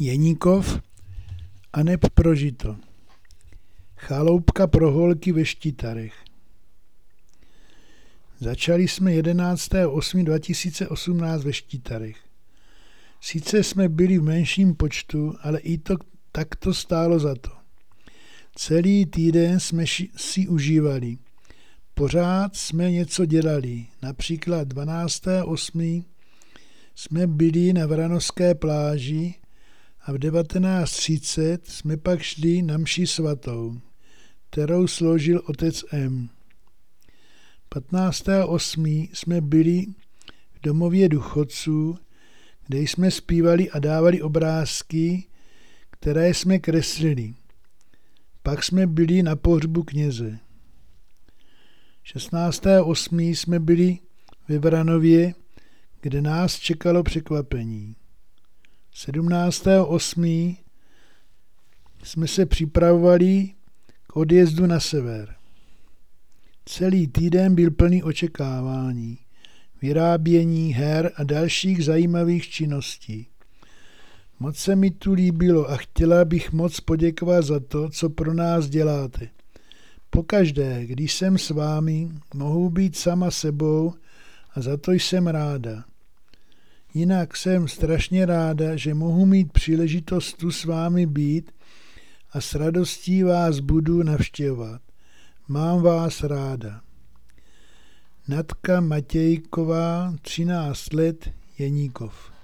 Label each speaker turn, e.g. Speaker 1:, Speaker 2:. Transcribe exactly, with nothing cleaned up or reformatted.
Speaker 1: Jeníkov aneb prožito. Chaloupka pro holky ve Štitarech. Začali jsme jedenáctého osmého dva tisíce osmnáct ve Štitarech. Sice jsme byli v menším počtu, ale i to tak to stálo za to. Celý týden jsme si užívali. Pořád jsme něco dělali. Například dvanáctého osmého jsme byli na Vranovské pláži a v devatenáct třicet jsme pak šli na mši svatou, kterou složil otec M. patnáctého osmého jsme byli v domově důchodců, kde jsme zpívali a dávali obrázky, které jsme kreslili. Pak jsme byli na pohřbu kněze. šestnáctého osmého jsme byli ve Vranově, kde nás čekalo překvapení. sedmnáctého osmého jsme se připravovali k odjezdu na sever. Celý týden byl plný očekávání, vyrábění her a dalších zajímavých činností. Moc se mi tu líbilo a chtěla bych moc poděkovat za to, co pro nás děláte. Pokaždé, když jsem s vámi, mohu být sama sebou a za to jsem ráda. Jinak jsem strašně ráda, že mohu mít příležitost tu s vámi být a s radostí vás budu navštěvovat. Mám vás ráda. Natka Matějková, třináct let, Jeníkov.